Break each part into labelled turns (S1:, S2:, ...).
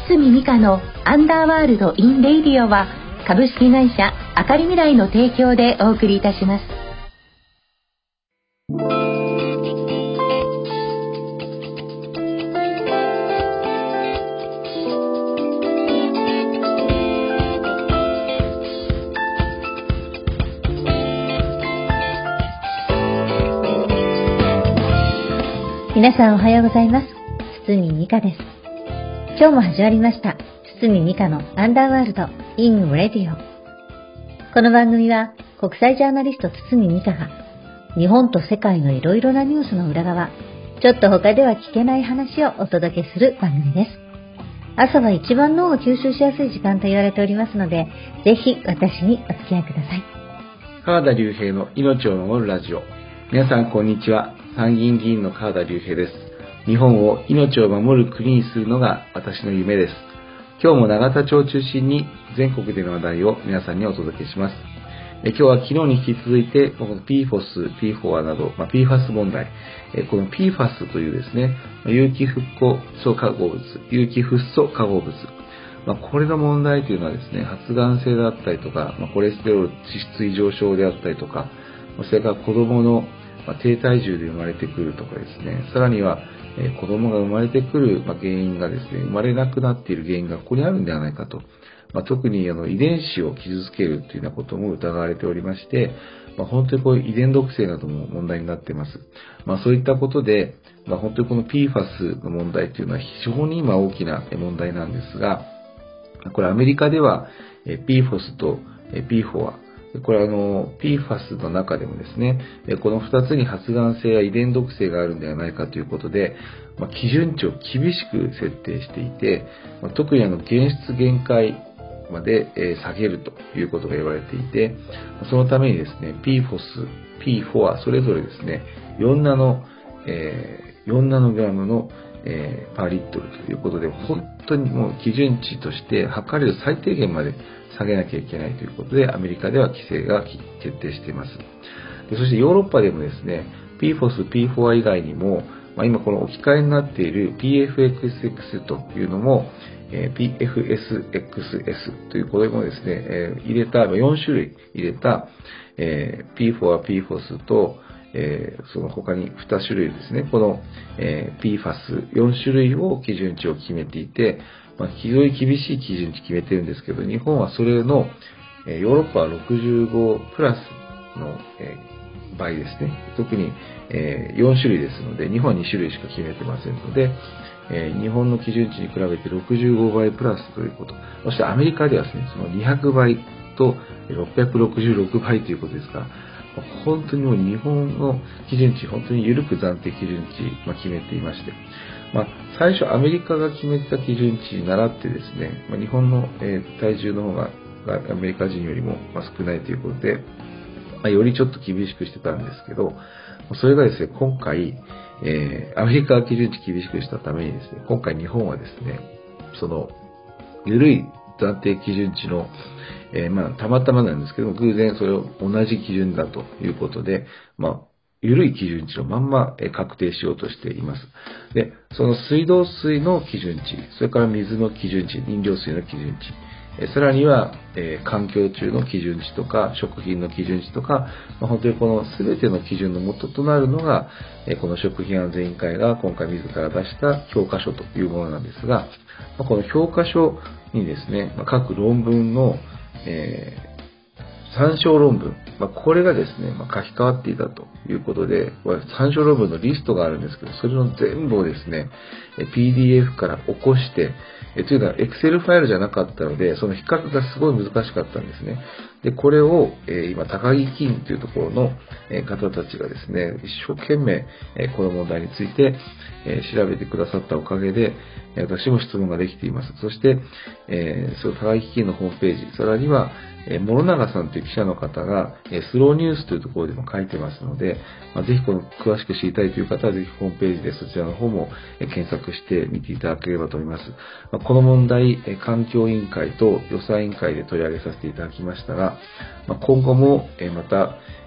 S1: 堤美香のアンダーワールドインレイディオは株式会社あかりみらいの提供でお送りいたします。
S2: 皆さんおはようございます。堤美香です。今日も始まりました堤美香のアンダーワールドインレディオ。この番組は国際ジャーナリスト堤美香が日本と世界のいろいろなニュースの裏側、ちょっと他では聞けない話をお届けする番組です。朝は一番脳を吸収しやすい時間と言われておりますので、ぜひ私にお付き合いください。
S3: 川田隆平の命を守るラジオ。皆さんこんにちは。参議院議員の川田隆平です。日本を命を守る国にするのが私の夢です。今日も永田町を中心に全国での話題を皆さんにお届けします。今日は昨日に引き続いて、この PFOS、PFOA など、PFAS 問題、この PFAS というですね、有機フッ素化合物、有機フッ素化合物、これの問題というのはですね、発がん性であったりとか、コレステロール脂質異常症であったりとか、それから子供の低体重で生まれてくるとかですね、さらには子供が生まれてくる原因がですね、生まれなくなっている原因がここにあるんではないかと、特に遺伝子を傷つけるというようなことも疑われておりまして、本当にこういう遺伝毒性なども問題になっています。そういったことで、本当にこの PFAS の問題というのは非常に今大きな問題なんですが、これアメリカでは PFOS と PFOA、これはPFAS の中でもですね、この2つに発がん性や遺伝毒性があるんではないかということで、基準値を厳しく設定していて、特に原質限界まで下げるということが言われていて、そのためにですね、PFOS、PFOA それぞれですね、4ナノグラムのパーリットルということで、本当にもう基準値として測れる最低限まで下げなきゃいけないということで、アメリカでは規制が決定しています。そしてヨーロッパでもですね、PFOS、PFOA 以外にも、今この置き換えになっている PFXX というのも、PFSXS というこれもですね、入れた、4種類入れた、PFOA、PFOS と、その他に2種類ですね、この、PFAS4 種類を基準値を決めていて、非常に厳しい基準値決めてるんですけど、日本はそれの、ヨーロッパは65プラスの、場合ですね。特に、4種類ですので、日本は2種類しか決めてませんので、日本の基準値に比べて65倍プラスということ。そしてアメリカではですね、その200倍と666倍ということですから、本当にもう日本の基準値、本当に緩く暫定基準値、決めていまして、最初アメリカが決めた基準値に倣ってですね、日本の、体重の方がアメリカ人よりも少ないということで、よりちょっと厳しくしてたんですけど、それがですね、今回、アメリカが基準値厳しくしたためにですね、今回日本はですね、その、緩い暫定基準値の、たまたまなんですけども、偶然それを同じ基準だということで、緩い基準値のまんま確定しようとしています。で、その水道水の基準値、それから水の基準値、飲料水の基準値、さらには、環境中の基準値とか、食品の基準値とか、本当にこの全ての基準の元となるのが、この食品安全委員会が今回自ら出した評価書というものなんですが、この評価書にですね、各論文の、参照論文、これがですね、書き換わっていたということで、参照論文のリストがあるんですけど、それの全部をですね、PDF から起こして、というのは Excel ファイルじゃなかったので、その比較がすごい難しかったんですね。で、これを、今、高木金というところの方たちがですね、一生懸命、この問題について、調べてくださったおかげで、私も質問ができています。そして、その高木金のホームページ、さらには、諸永さんという記者の方が、スローニュースというところでも書いてますので、ぜひこの詳しく知りたいという方は、ぜひホームページでそちらの方も検索して見ていただければと思います。この問題、環境委員会と予算委員会で取り上げさせていただきましたが、今後もまた、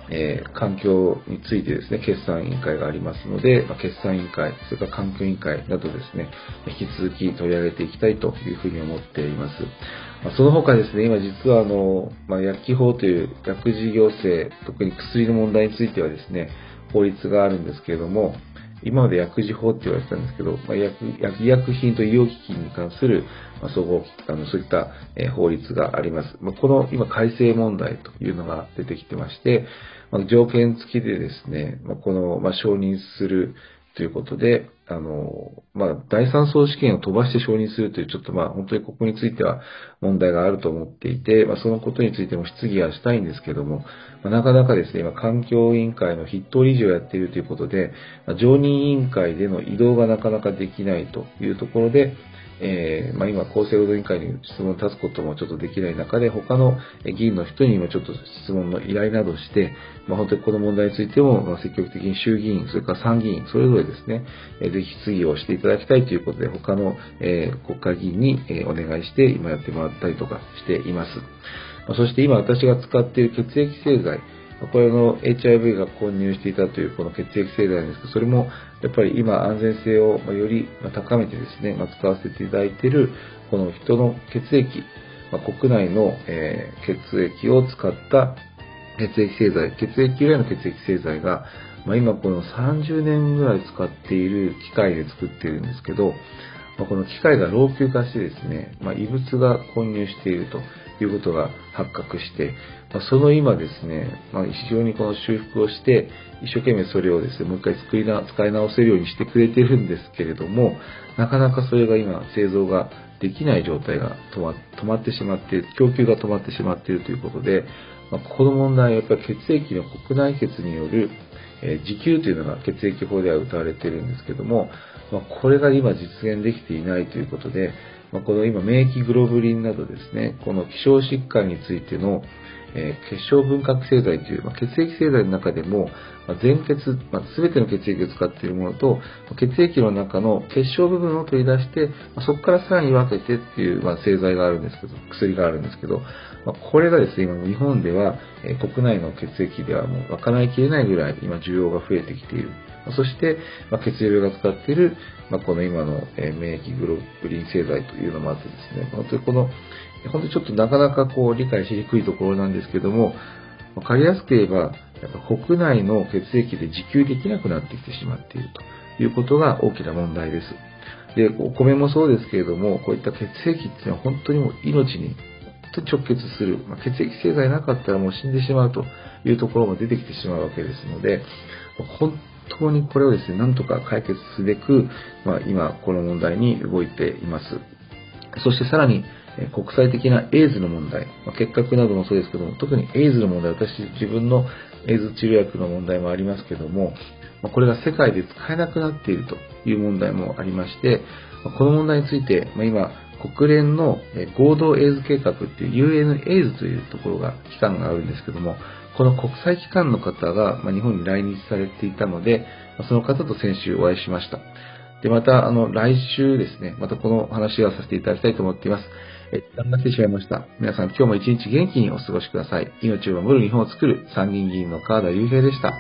S3: 環境についてですね、決算委員会がありますので、決算委員会、それから環境委員会などですね、引き続き取り上げていきたいというふうに思っています。その他ですね、今実は薬機法という薬事行政、特に薬の問題についてはですね、法律があるんですけれども、今まで薬事法って言われてたんですけど、医薬品と医療機器に関する総合そういった法律があります。この今改正問題というのが出てきてまして、条件付きでですね、この承認するということで、第三相試験を飛ばして承認するという、ちょっと本当にここについては問題があると思っていて、そのことについても質疑はしたいんですけども、なかなかですね、今環境委員会の筆頭理事をやっているということで、常任委員会での移動がなかなかできないというところで、今厚生労働委員会に質問を立つこともちょっとできない中で、他の議員の人にもちょっと質問の依頼などして、本当にこの問題についても積極的に衆議院、それから参議院、それぞれですね、ぜひ質疑をしていただきたいということで、他の国会議員にお願いして今やってもらったりとかしています。そして今私が使っている血液製剤、これHIV が混入していたというこの血液製剤なんですけど、それもやっぱり今安全性をより高めてですね、使わせていただいているこの人の血液、国内の血液を使った血液製剤、血液由来の血液製剤が今この30年ぐらい使っている機械で作っているんですけど、この機械が老朽化してですね、異物が混入しているということが発覚して、その今ですね、非常にこの修復をして、一生懸命それをですね、もう一回使い直せるようにしてくれているんですけれども、なかなかそれが今製造ができない状態が止まってしまって、供給が止まってしまっているということで、この問題はやっぱり血液の国内血による自給というのが血液法では謳われているんですけども、これが今実現できていないということで、この今免疫グロブリンなどですね、この希少疾患についての血小分割製剤という、血液製剤の中でも全血、すべての血液を使っているものと、血液の中の血小部分を取り出して、そこからさらに分けてっていう製剤があるんですけど、薬があるんですけど、これがですね、今日本では国内の血液ではもう賄いきれないぐらい今需要が増えてきている。そして、血流が使っている、この今の免疫グロブリン製剤というのもあってですね、本当にちょっとなかなか理解しにくいところなんですけども、わかりやすく言えば、やっぱ国内の血液で自給できなくなってきてしまっているということが大きな問題です。で、お米もそうですけれども、こういった血液っていうのは本当にもう命に直結する、血液製剤なかったらもう死んでしまうというところも出てきてしまうわけですので、本当にこれをですね、なんとか解決すべく、今この問題に動いています。そしてさらに、国際的なエイズの問題、結核などもそうですけども、特にエイズの問題、私自分のエイズ治療薬の問題もありますけども、これが世界で使えなくなっているという問題もありまして、この問題について、今、国連の合同エイズ計画っていう UNAIDS というところが、機関があるんですけども、この国際機関の方が日本に来日されていたので、その方と先週お会いしました。で、また、来週ですね、またこの話をさせていただきたいと思っています。時間が来てしまいました。皆さん今日も一日元気にお過ごしください。命を守る日本を作る参議院議員の川田隆平でした。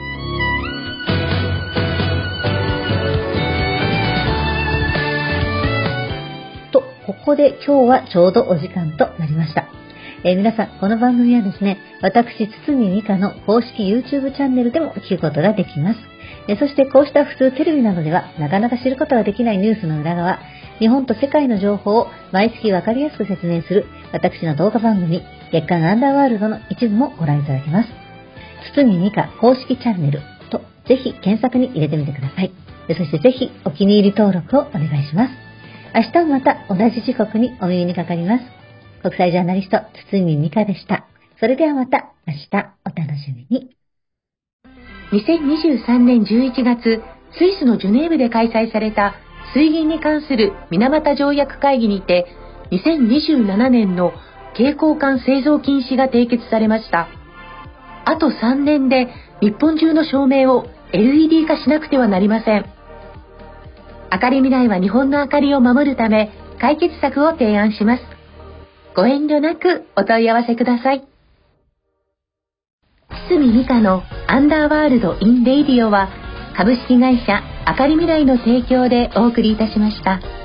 S2: ここで今日はちょうどお時間となりました。皆さん、この番組はですね、私、堤美香の公式 YouTube チャンネルでも聞くことができます。そしてこうした普通テレビなどではなかなか知ることができないニュースの裏側、日本と世界の情報を毎月わかりやすく説明する私の動画番組、月刊アンダーワールドの一部もご覧いただけます。堤美香公式チャンネルとぜひ検索に入れてみてください。そしてぜひお気に入り登録をお願いします。明日もまた同じ時刻にお耳にかかります。国際ジャーナリスト、堤美香でした。それではまた明日お楽しみに。
S1: 2023年11月、スイスのジュネーブで開催された水銀に関する水俣条約会議にて、2027年の携行缶製造禁止が締結されました。あと3年で日本中の照明を LED 化しなくてはなりません。あかり未来は日本の明かりを守るため、解決策を提案します。ご遠慮なくお問い合わせください。 堤美香のアンダーワールドインレイディオは株式会社あかり未来の提供でお送りいたしました。